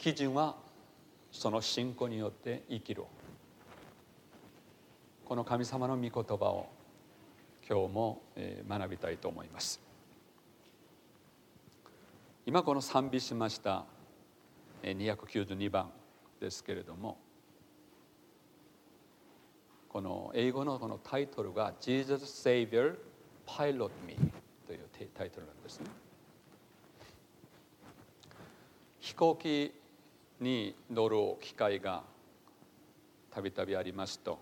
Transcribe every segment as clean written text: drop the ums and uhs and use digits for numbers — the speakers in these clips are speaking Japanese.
基準はその信仰によって生きる。この神様の御言葉を今日も学びたいと思います。今この賛美しました292番ですけれども、この英語のこのタイトルが Jesus Savior Pilot Me というタイトルなんですね。飛行機に乗る機会がたびたびありますと、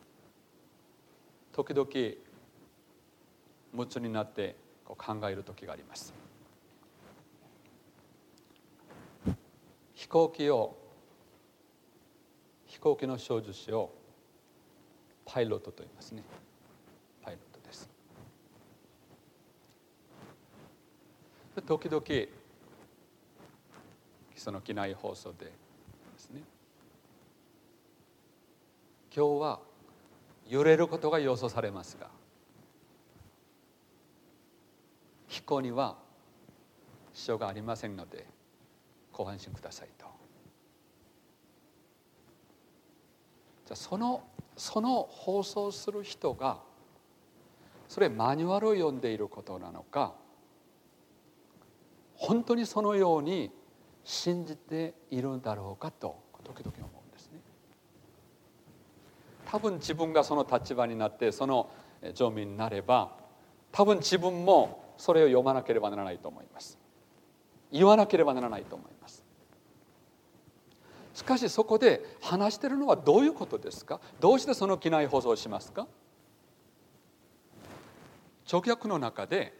時々夢中になって考える時があります。飛行機の操縦士をパイロットと言いますね。パイロットです。時々その機内放送でですね、今日は揺れることが予想されますが、飛行には支障がありませんのでご安心くださいと。じゃあその放送する人がそれマニュアルを読んでいることなのか、本当にそのように信じているんだろうかと時々思うんですね。多分自分がその立場になってその乗務員になれば、多分自分もそれを読まなければならないと思います。言わなければならないと思います。しかしそこで話しているのはどういうことですか？どうしてその機内放送をしますか？直訳の中で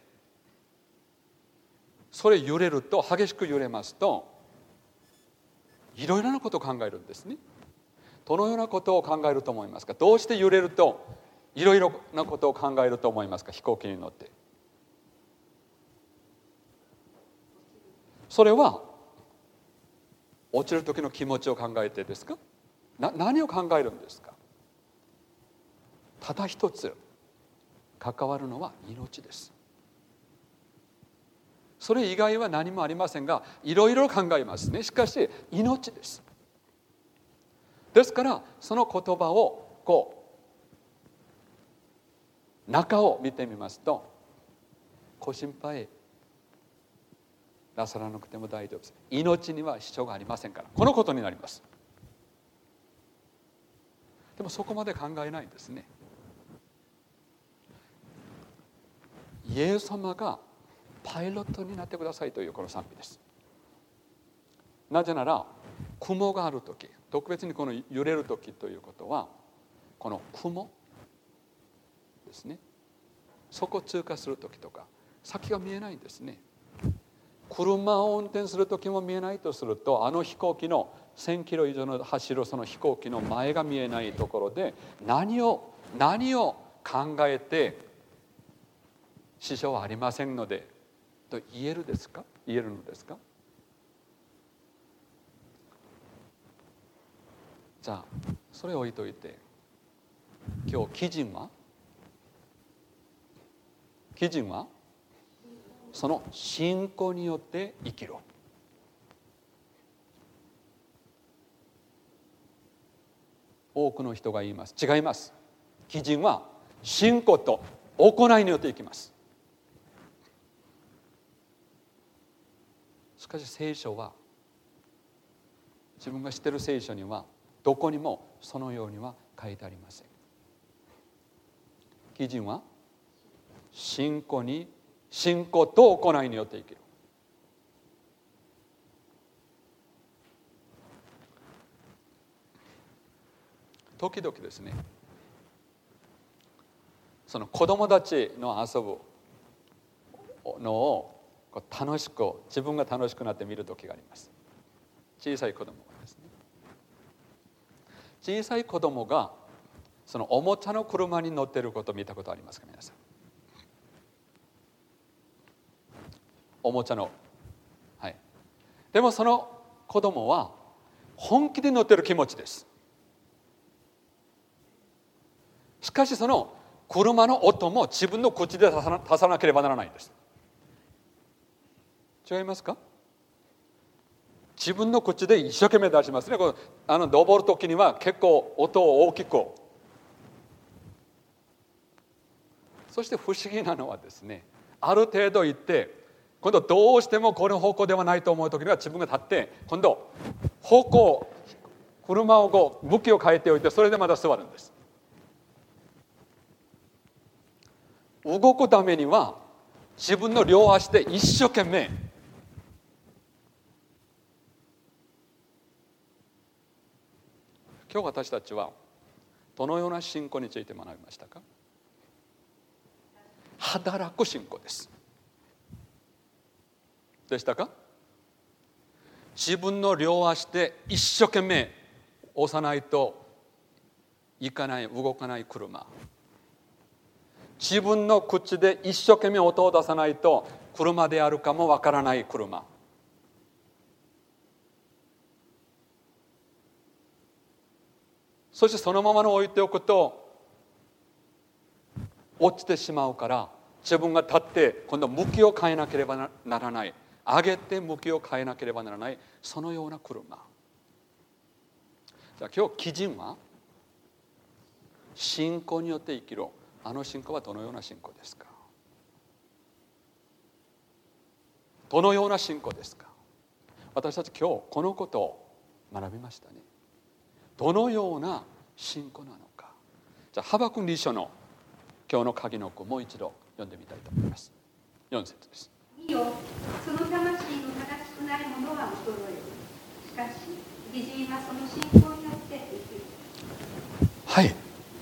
それ揺れると、激しく揺れますといろいろなことを考えるんですね。どのようなことを考えると思いますか？どうして揺れるといろいろなことを考えると思いますか？飛行機に乗って。それは落ちる時の気持ちを考えてですか？何を考えるんですか？ただ一つ関わるのは命です。それ以外は何もありませんが、いろいろ考えますね。しかし命です。ですからその言葉を中を見てみますと、ご心配なさらなくても大丈夫です。命には支障がありませんから、このことになります。でもそこまで考えないんですね。イエス様がパイロットになってくださいというこの賛美です。なぜなら雲があるとき、特別にこの揺れるときということは、この雲ですね、そこを通過するときとか先が見えないんですね。車を運転するときも見えないとすると、あの飛行機の1000キロ以上の走るその飛行機の前が見えないところで何を考えて支障はありませんのでと言えるのですか？じゃあそれを置いといて、今日基準はその信仰によって生きる。多くの人が言います。違います。基準は信仰と行いによって生きます。しかし聖書は、自分が知っている聖書にはどこにもそのようには書いてありません。基準は信仰と行いによって生きる。時々ですね、その子供たちの遊ぶのを楽しく、自分が楽しくなって見る時があります。小さい子供がですね、小さい子供がそのおもちゃの車に乗っていることを見たことありますか？皆さん。おもちゃの、はい。でもその子供は本気で乗っている気持ちです。しかしその車の音も自分の口で出さなければならないんです。違いますか？ 自分の口で一生懸命出しますね。登る時には結構音を大きく。そして不思議なのはですね、ある程度行って今度どうしてもこの方向ではないと思う時には自分が立って今度方向、車を向きを変えておいて、それでまた座るんです。動くためには自分の両足で一生懸命。今日私たちはどのような信仰について学びましたか？働く信仰です。でしたか？自分の両足で一生懸命押さないと行かない、動かない車。自分の口で一生懸命音を出さないと車であるかもわからない車。そしてそのままの置いておくと落ちてしまうから、自分が立って今度向きを変えなければならない、上げて向きを変えなければならない、そのような車。じゃあ今日基準は信仰によって生きろ。あの信仰はどのような信仰ですか？どのような信仰ですか？私たち今日このことを学びましたね。どのような信仰なのか。じゃあハバクク2章の今日の鍵の句、もう一度読んでみたいと思います。4節です。 見よ、その魂の正しくないものは衰える。しかし義人はその信仰によって生きる。 はい。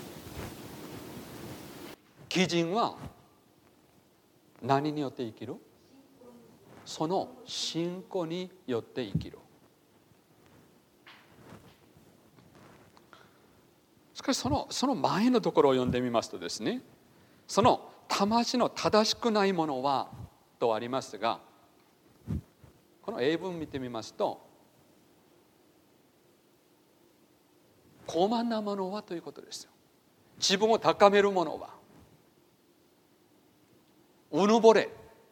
義人は何によって生きる？その信仰によって生きる。しかしその前のところを読んでみますとですね、その魂の正しくないものはとありますが、この英文見てみますと、高慢なものはということですよ。自分を高めるものは、うぬぼれ。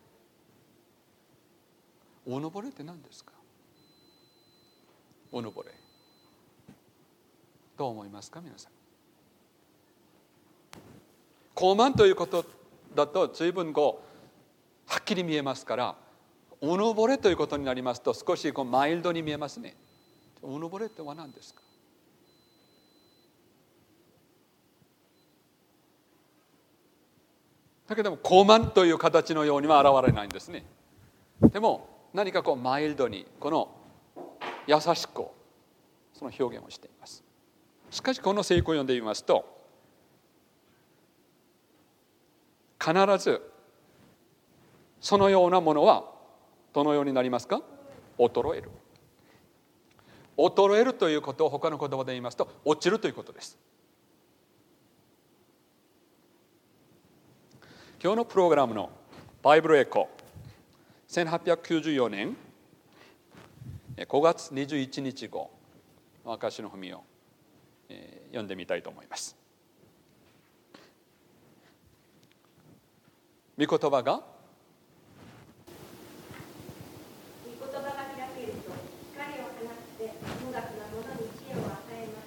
うぬぼれって何ですか？うぬぼれ。どう思いますか皆さん？高慢ということだと随分はっきり見えますから、うぬぼれということになりますと少しマイルドに見えますね。うぬぼれっては何ですか？だけども高慢という形のようには現れないんですね。でも何かマイルドにこの優しくその表現をしています。しかしこの聖句を読んでみますと、必ずそのようなものはどのようになりますか？衰える。衰えるということを他の言葉で言いますと落ちるということです。今日のプログラムのバイブルエコ1894年5月21日号の証の文を読んでみたいと思います。御言葉が開けると光を放って無学なものに知恵を与えます。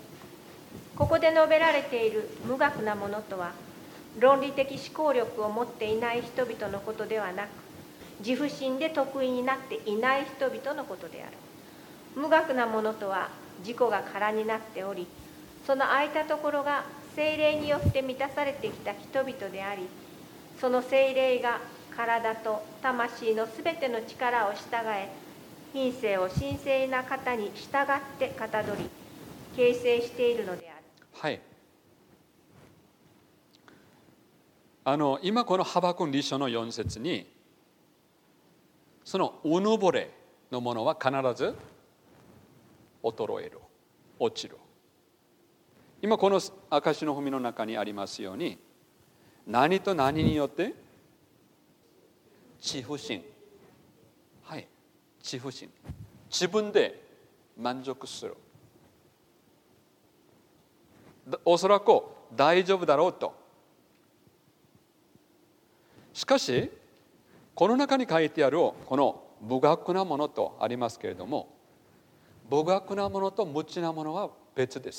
ここで述べられている無学なものとは、論理的思考力を持っていない人々のことではなく、自負心で得意になっていない人々のことである。無学なものとは自己が空になっており、その空いたところが聖霊によって満たされてきた人々であり、その聖霊が体と魂のすべての力を従え、品性を神聖な方に従ってかたどり形成しているのである。 はい。今このハバクク2章の4節に、そのうぬぼれのものは必ず衰える、落ちる。今この証の文の中にありますように、何と何によって？自負心。はい、自負心。自分で満足する。おそらく大丈夫だろうと。しかしこの中に書いてあるこの無学なものとありますけれども、 無学なものと無知なものは別です。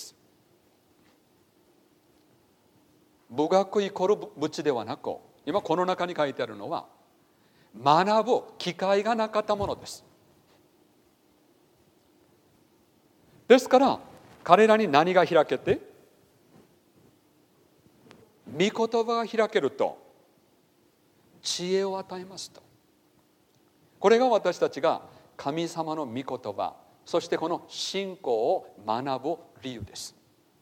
無学イコール無知ではなく、今この中に書いてあるのは学ぶ機会がなかったものです。ですから彼らに何が開けて、御言葉が開けると知恵を与えますと。これが私たちが神様の御言葉、そしてこの信仰を学ぶ理由です。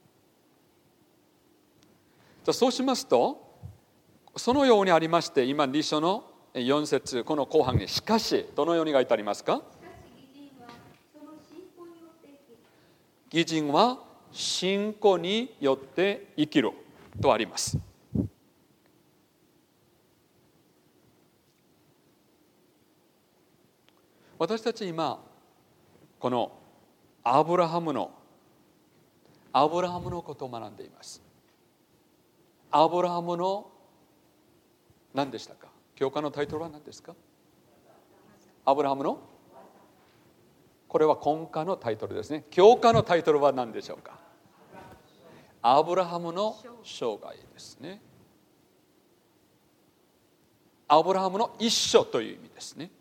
そうしますと、そのようにありまして、今2章の4節、この後半にしかし、どのように書いてありますか？義人は信仰によって生きるとあります。私たち今このアブラハムのことを学んでいます。アブラハムの何でしたか？教科のタイトルは何ですか？アブラハムの、これは今科のタイトルですね。教科のタイトルは何でしょうか？アブラハムの生涯ですね。アブラハムの一生という意味ですね。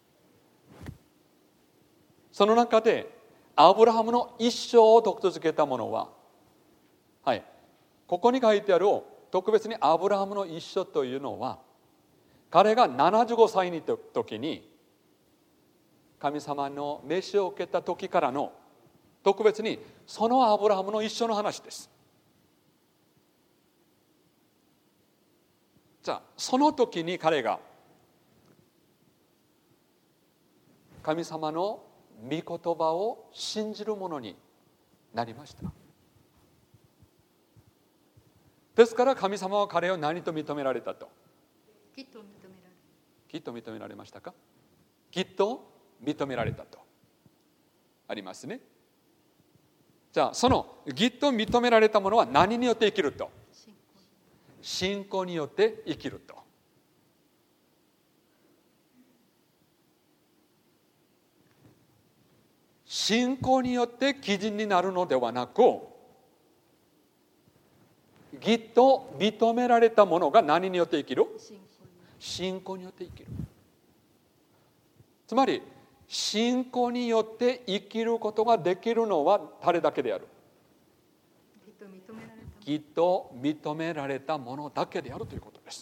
その中でアブラハムの一生を特徴づけたものは、はい、ここに書いてある特別にアブラハムの一生というのは、彼が75歳の時に神様の召しを受けた時からの特別にそのアブラハムの一生の話です。じゃあその時に彼が神様の御言葉を信じる者になりました。ですから神様は彼を何と認められたと？ きっと認められる。 きっと認められましたか？きっと認められたとありますね。じゃあそのきっと認められたものは何によって生きると？信仰によって生きると。信仰によって義人になるのではなく、義と認められたものが何によって生きる？信仰によって生きる。つまり信仰によって生きることができるのは誰だけである？義と認められたものだけであるということです。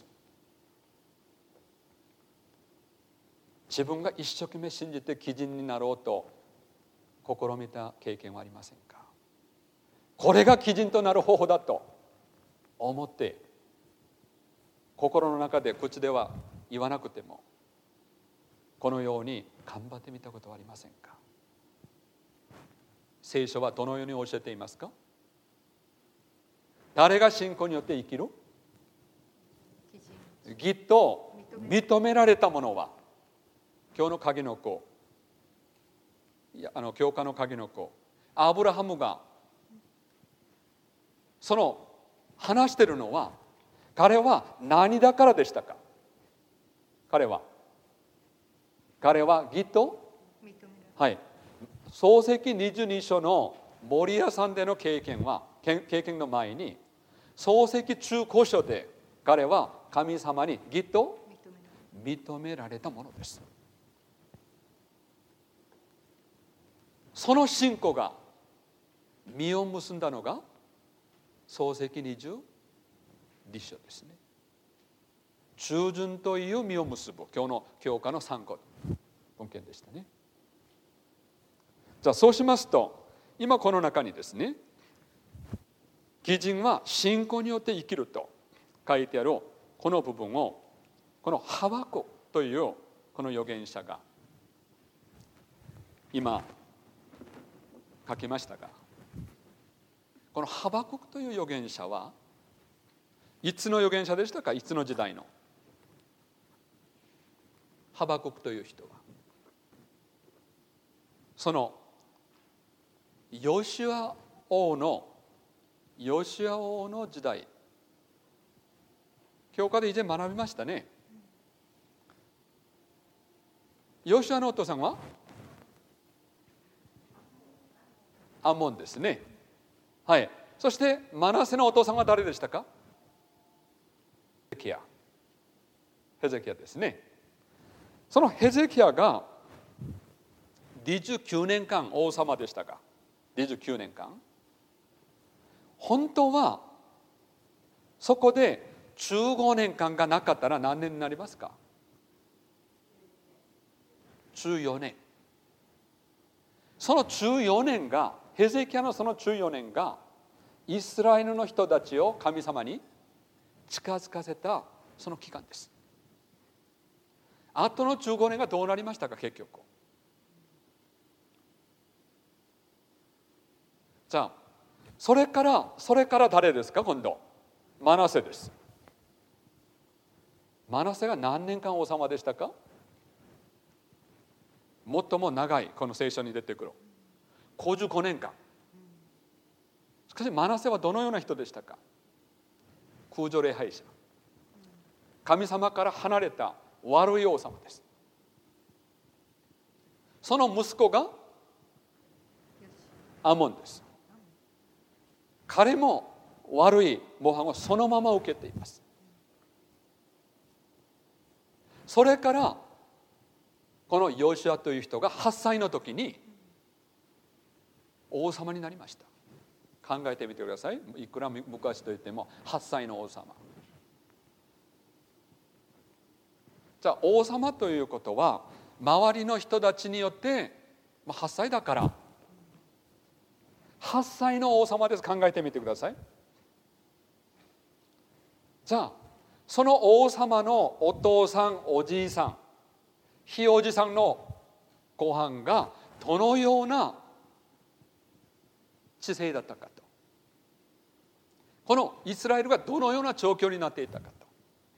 自分が一生懸命信じて義人になろうと試みた経験はありませんか？これが義人となる方法だと思って心の中で口では言わなくてもこのように頑張ってみたことはありませんか？聖書はどのように教えていますか？誰が信仰によって生きる？義と認められたものは、今日の鍵の子、教科の鍵の子、アブラハムがその話しているのは、彼は何だからでしたか？彼は義と、はい、創世記22章のモリア山での経験の前に、創世記中古書で彼は神様に義と認められたものです。その信仰が実を結んだのが創世記22章ですね。従順という実を結ぶ、今日の教科の参考文献でしたね。じゃあそうしますと、今この中にですね、義人は信仰によって生きると書いてあるこの部分を、このハバクというこの預言者が今書きましたが、このハバクという預言者はいつの預言者でしたか？いつの時代の？ハバクという人はそのヨシュア王の時代、教科で以前学びましたね。ヨシュアのお父さんはアモンですね。はい。そしてマナセのお父さんは誰でしたか？ヘゼキヤですね。そのヘゼキヤが29年間王様でしたが、29年間本当はそこで15年間がなかったら何年になりますか？14年。その14年が、ヘゼキヤのその14年がイスラエルの人たちを神様に近づかせたその期間です。あとの15年がどうなりましたか？結局。じゃあそれから誰ですか？今度マナセです。マナセが何年間王様でしたか？最も長い、この聖書に出てくる55年間。しかしマナセはどのような人でしたか？空女礼拝者、神様から離れた悪い王様です。その息子がアモンです。彼も悪い模範をそのまま受けています。それからこのヨシュアという人が8歳の時に王様になりました。考えてみてください。いくら昔といっても8歳の王様。じゃあ王様ということは周りの人たちによって8歳だから8歳の王様です。考えてみてください。じゃあその王様のお父さん、おじいさん、ひいおじさんのご飯がどのような知性だったかと、このイスラエルがどのような状況になっていたかと。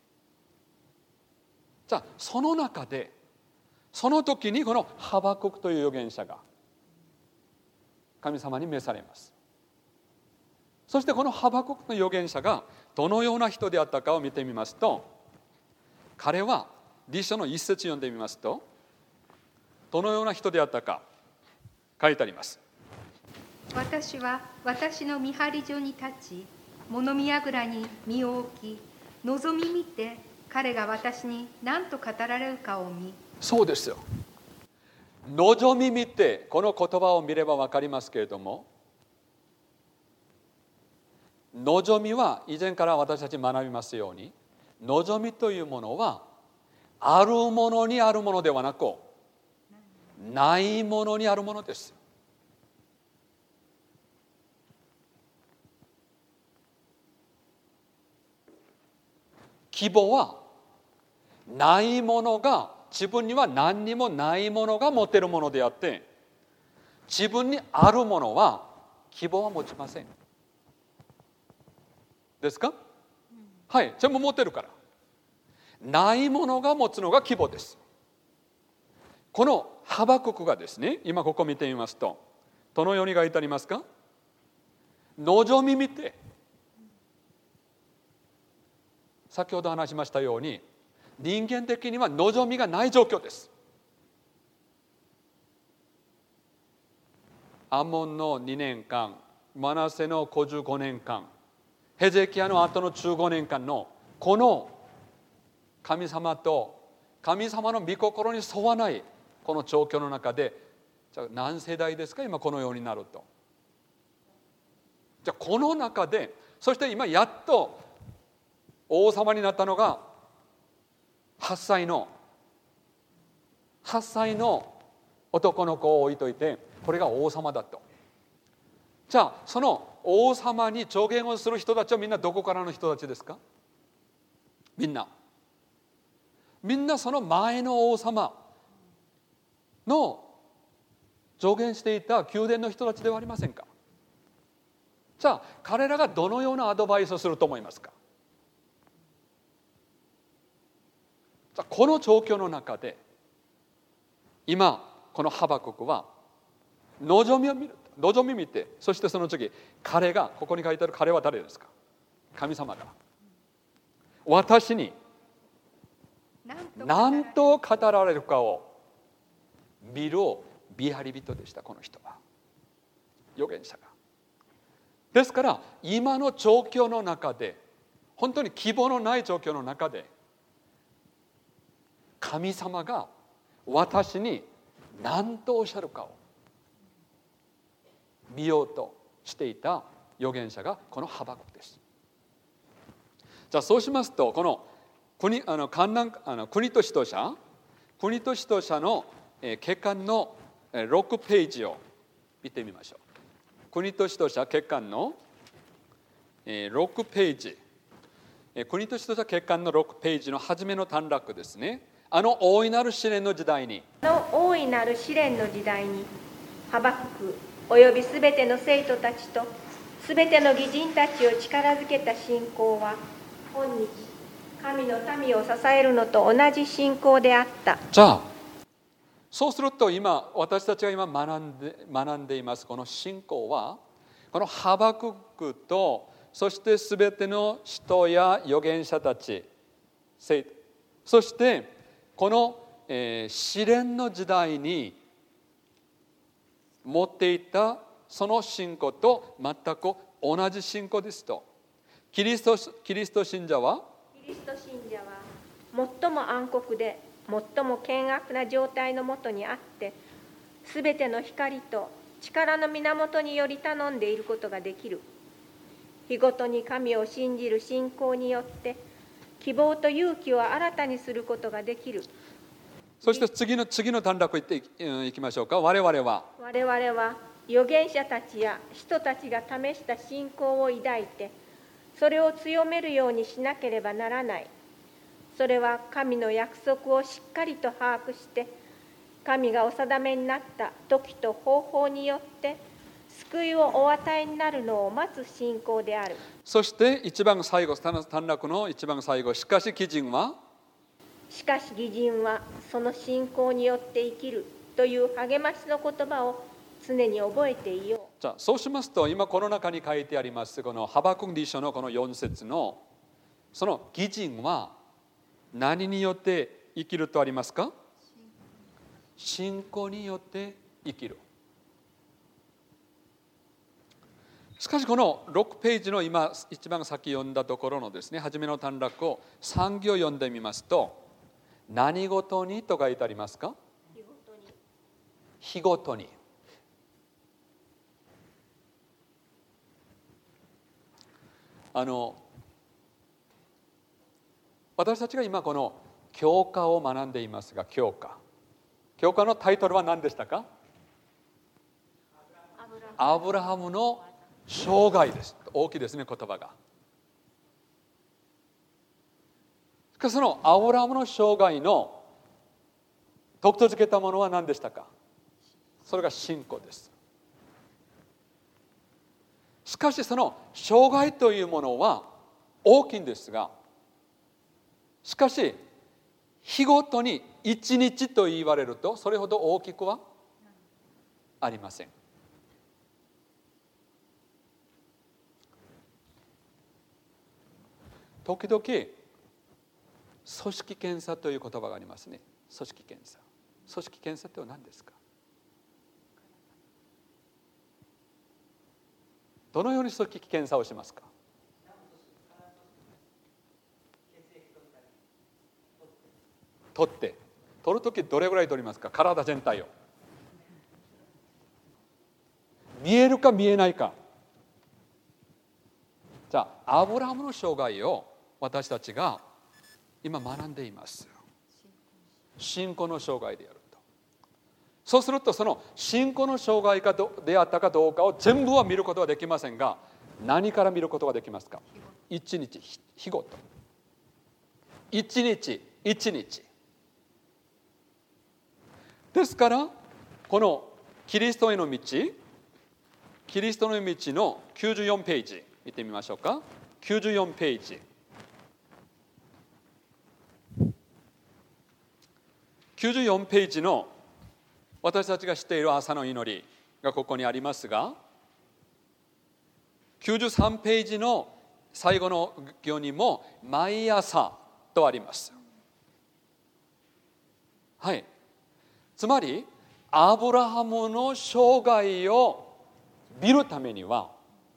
じゃあその中でその時にこのハバククという預言者が神様に召されます。そしてこのハバククの預言者がどのような人であったかを見てみますと、彼は理書の一節読んでみますと、どのような人であったか書いてあります。 私は私の見張り所に立ち、物見櫓に身を置き、望み見て彼が私に何と語られるかを見。 そうですよ。望み見て、この言葉を見れば分かりますけれども、望みは以前から私たち学びますように、望みというものはあるものにあるものではなく、ないものにあるものです。希望はないものが、自分には何にもないものが持てるものであって、自分にあるものは希望は持ちません。ですか？はい、全部持ってるから。ないものが持つのが希望です。このハバククがですね、今ここ見てみますと、どのように書いてありますか？望み見て、先ほど話しましたように、人間的には望みがない状況です。アモンの2年間、マナセの55年間、ヘゼキヤの後の15年間のこの神様と神様の御心に沿わないこの状況の中で、じゃあ何世代ですか、今このようになると。じゃあこの中で、そして今やっと王様になったのが8歳の男の子を置いといて、これが王様だと。じゃあその王様に助言をする人たちはみんなどこからの人たちですか？みんなその前の王様の助言していた宮殿の人たちではありませんか？じゃあ彼らがどのようなアドバイスをすると思いますか？じゃあこの状況の中で今このハバククは望みを見る、望み見て、そしてその次、彼が、ここに書いてある彼は誰ですか？神様が私に何と語られるかを見る見張り人でした。この人は預言者が。ですから今の状況の中で、本当に希望のない状況の中で、神様が私に何とおっしゃるかを見ようとしていた預言者がこのハバククです。じゃあそうしますと、この国と指導者の欠陥の6ページを見てみましょう。国と指導者欠陥の6ページ、国と指導者欠陥の6ページの初めの短絡ですね。大いなる試練の時代に、 大いなる試練の時代に、ハバククおよびすべての生徒たちとすべての義人たちを力づけた信仰は、今日神の民を支えるのと同じ信仰であった。 じゃあそうすると、今私たちが今学んでいますこの信仰は、このハバククと、そしてすべての人や預言者たち、そしてこの試練の時代に持っていたその信仰と全く同じ信仰ですと。キリスト信者は最も暗黒で最も険悪な状態のもとにあって、すべての光と力の源により頼んでいることができる。日ごとに神を信じる信仰によって希望と勇気を新たにすることができる。 そして次の短絡いっていきましょうか。我々は預言者たちや人たちが試した信仰を抱いて、それを強めるようにしなければならない。それは神の約束をしっかりと把握して、神がお定めになった時と方法によって救いをお与えになるのを待つ信仰である。 そして一番最後、短絡の一番最後、しかし義人はその信仰によって生きるという励ましの言葉を常に覚えていよう。 じゃあそうしますと、今この中に書いてありますこのハバクク2書のこの4節のその義人は何によって生きるとありますか？信仰によって生きる。しかしこの6ページの今一番先読んだところのですね、初めの短絡を3行読んでみますと、何事にと書いてありますか？日ごとに。私たちが今この教科を学んでいますが、教科のタイトルは何でしたか？アブラハムの生涯です。大きいですね、言葉が。しかしそのアブラハムの生涯の特徴づけたものは何でしたか？それが信仰です。しかしその生涯というものは大きいんですが、しかし日ごとに一日と言われるとそれほど大きくはありません。時々組織検査という言葉がありますね。組織検査って何ですか？どのように組織検査をしますか？取るときどれぐらい取りますか？体全体を。見えるか見えないか。じゃあアブラハムの生涯を私たちが今学んでいます。信仰の生涯であると。そうするとその信仰の生涯であったかどうかを全部は見ることはできませんが、何から見ることができますか？一日、日ごと。一日一日。ですからこのキリストへの道の94ページ見てみましょうか。94ページ。94ページの私たちが知っている朝の祈りがここにありますが、93ページの最後の行にも毎朝とあります。はい。つまりアブラハムの生涯を見るためには、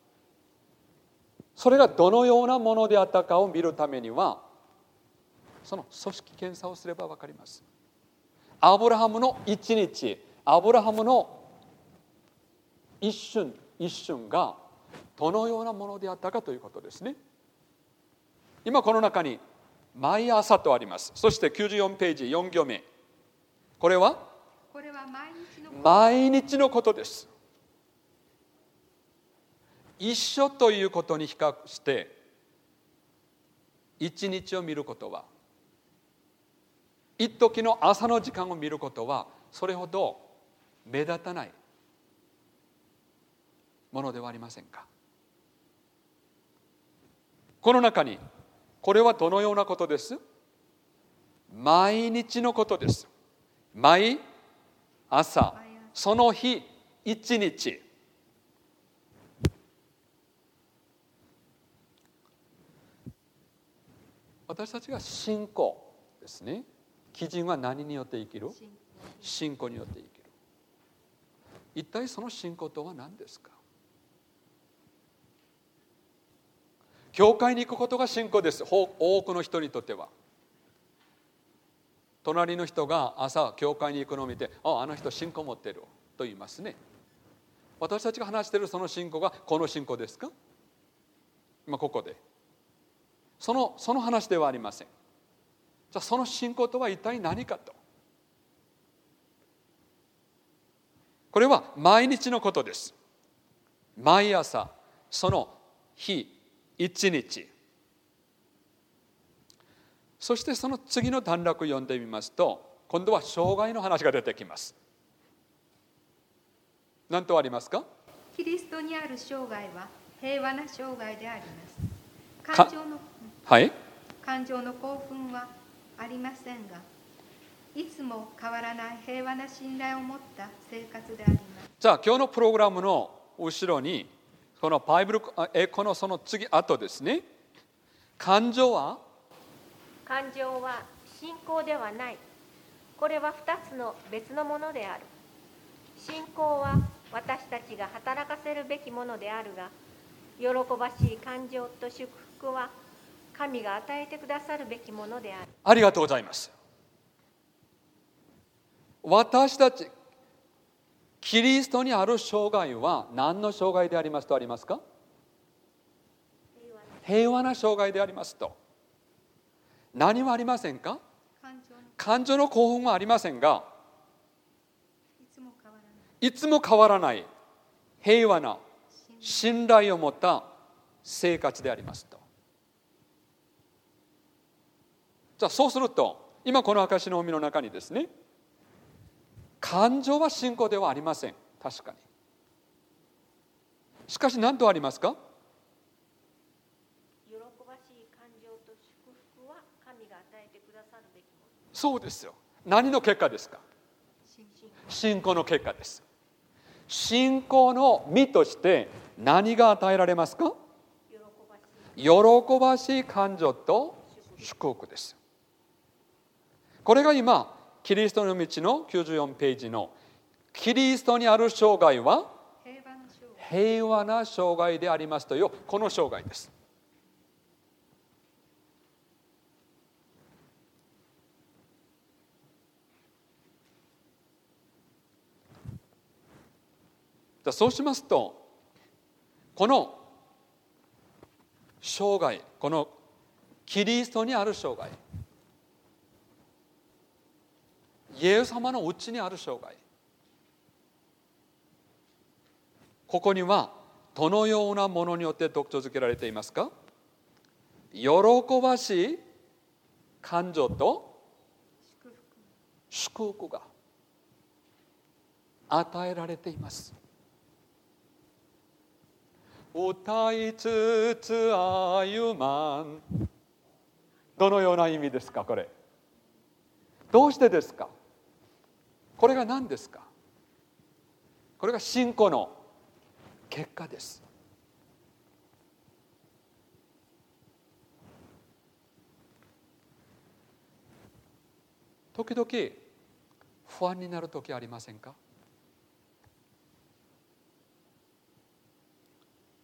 それがどのようなものであったかを見るためには、その組織検査をすれば分かります。アブラハムの一日、アブラハムの一瞬一瞬がどのようなものであったかということですね。今この中に毎朝とあります。そして94ページ4行目、これは毎日のことです。一緒ということに比較して一日を見ることは、一時の朝の時間を見ることはそれほど目立たないものではありませんか。この中にこれはどのようなことです？毎日のことです。毎朝、その日一日。私たちが信仰ですね。基準は何によって生きる？信仰によって生きる。一体その信仰とは何ですか？教会に行くことが信仰です。多くの人にとっては。隣の人が朝教会に行くのを見て、あの人信仰持ってると言いますね。私たちが話しているその信仰がこの信仰ですか？今ここでその話ではありません。じゃあその信仰とは一体何かと。これは毎日のことです。毎朝、その日一日。そしてその次の段落を読んでみますと、今度は生涯の話が出てきます。何とありますか？ キリストにある生涯は平和な生涯であります。感情の興奮はありませんが、いつも変わらない平和な信頼を持った生活であります。 じゃあ今日のプログラムの後ろにこのバイブルこのその次後ですね。感情は信仰ではない。これは2つの別のものである。信仰は私たちが働かせるべきものであるが、喜ばしい感情と祝福は神が与えてくださるべきものである。 ありがとうございます。私たちキリストにある生涯は何の生涯でありますとありますか？平和な生涯でありますと。何もありませんか？感情の興奮はありませんが、いつも変わらない平和な信頼を持った生活でありますと。じゃあそうすると、今この証の海の中にですね、感情は信仰ではありません。確かに。しかし何とありますか？ 喜ばしい感情と祝福は神が与えてくださるべきもの。 そうですよ。何の結果ですか？信仰の結果です。信仰の実として何が与えられますか？喜ばしい感情と祝福です。これが今キリストの道の94ページのキリストにある生涯は平和な生涯でありますというこの生涯です。そうしますと、この生涯、このキリストにある生涯、イエス様のうちにある生涯、ここにはどのようなものによって特徴づけられていますか？喜ばしい感情と祝福が与えられています。歌いつつ歩まん。どのような意味ですか？これどうしてですか？これが何ですか？これが信仰の結果です。時々不安になる時ありませんか？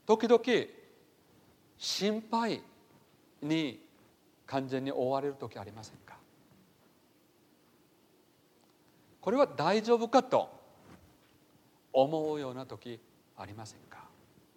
時々心配に完全に追われる時ありませんか？これは大丈夫かと思うような時ありませんか？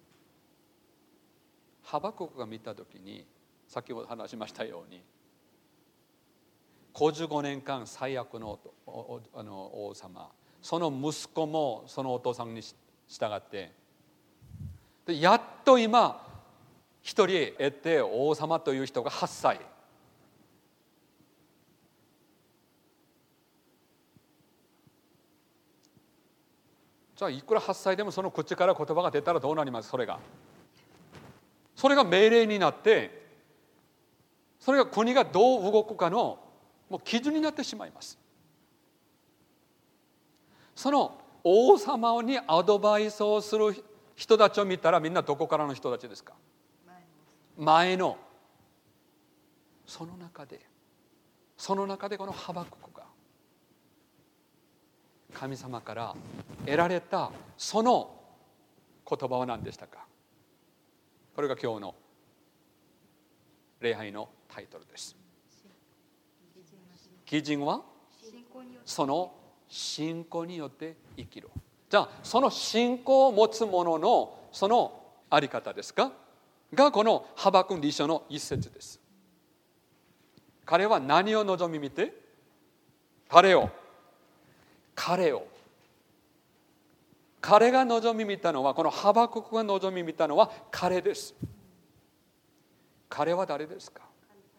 ハバククが見た時に、先ほど話しましたように、55年間最悪の王様、その息子もそのお父さんに従ってで、やっと今一人得て王様という人が8歳。じゃあいくら8歳でもその口から言葉が出たらどうなります？それが命令になって、それが国がどう動くかのもう基準になってしまいます。その王様にアドバイスをする人たちを見たら、みんなどこからの人たちですか？前の。その中でこのハバククが神様から得られたその言葉は何でしたか？これが今日の礼拝のタイトルです。義人はその信仰によって生きる。じゃあその信仰を持つ者のそのあり方ですかが、このハバクク2章の一節です。彼は何を望み見て？彼が望み見たのは、このハバククが望み見たのは彼です。彼は誰ですか？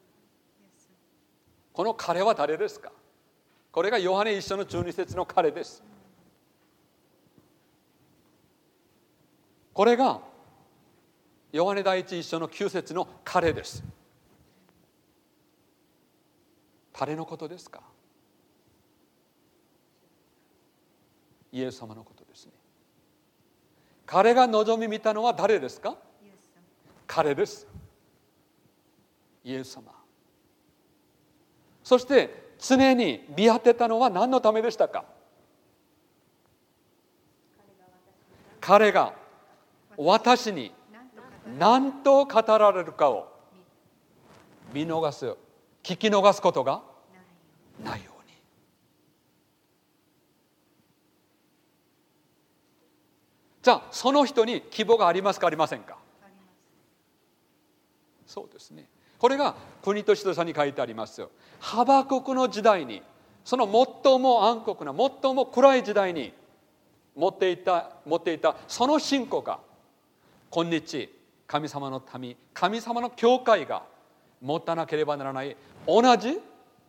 この彼は誰ですか？これがヨハネ1章の12節の彼です。これがヨハネ第1章の9節の彼です。誰のことですか？イエス様のことですね。彼が望み見たのは誰ですか？彼です。イエス様。そして常に見当てたのは何のためでしたか？彼が私に何と語られるかを見逃す、聞き逃すことがないように。じゃあその人に希望がありますか、ありませんか？そうですね。これが国と指導者に書いてありますよ。ハバククの時代に、その最も暗黒な最も暗い時代に持っていたその信仰が、今日神様の民、神様の教会が持たなければならない同じ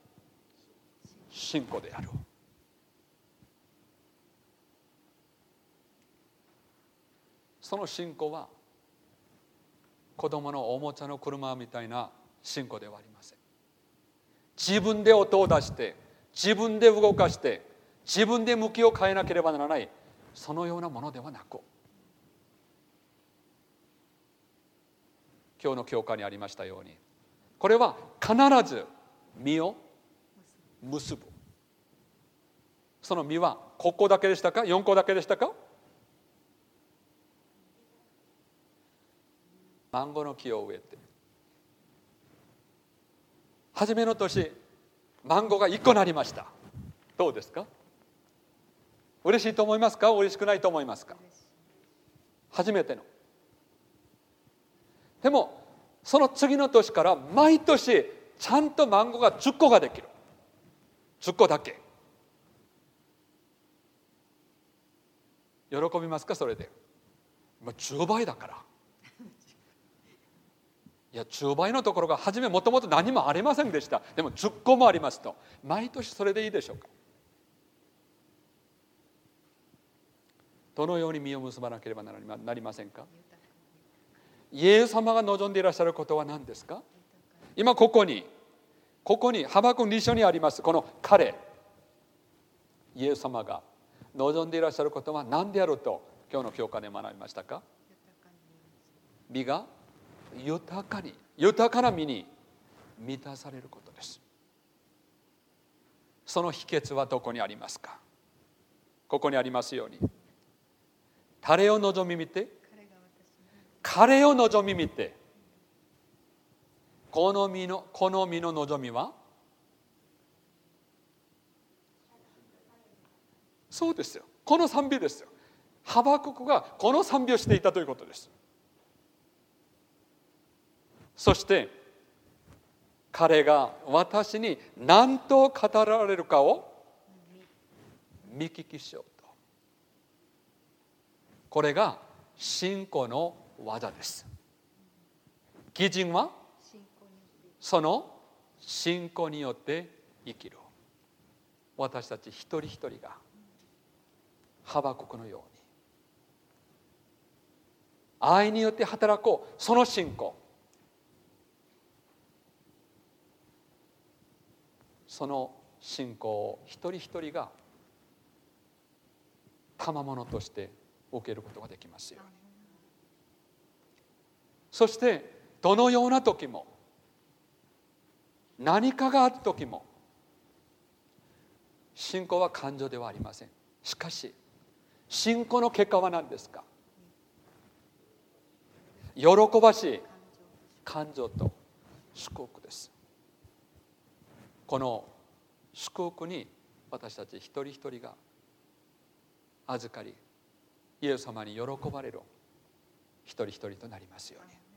信仰である。その信仰は子供のおもちゃの車みたいな信仰ではありません。自分で音を出して、自分で動かして、自分で向きを変えなければならない、そのようなものではなく、今日の教会にありましたように、これは必ず実を結ぶ。その実は5個だけでしたか、4個だけでしたか？マンゴーの木を植えて、初めの年マンゴーが1個なりました。どうですか？嬉しいと思いますか？嬉しくないと思いますか？初めての。でもその次の年から毎年ちゃんとマンゴーが10個ができる。10個だけ。喜びますか？それで。10倍だから。いや、10倍のところが初めもともと何もありませんでした。でも10個もありますと、毎年それでいいでしょうか？どのように実を結ばなければなりませんか？イエス様が望んでいらっしゃることは何ですか？今ここにハバクク2章にあります、この彼、イエス様が望んでいらっしゃることは何であると今日の教科で学びましたか？実が豊かな実に満たされることです。その秘訣はどこにありますか？ここにありますように、誰を望み見て？ 彼を望み見て、この身の望みは、そうですよ、この賛美ですよ。ハバククがこの賛美をしていたということです。そして彼が私に何と語られるかを見聞きしようと。これが信仰の技です。義人はその信仰によって生きる。私たち一人一人がハバククのように愛によって働こう。その信仰、その信仰を一人一人が賜物として受けることができますように。そしてどのような時も、何かがある時も、信仰は感情ではありません。しかし信仰の結果は何ですか？喜ばしい感情と祝福です。この祝福に私たち一人一人が預かり、イエス様に喜ばれる一人一人となりますように。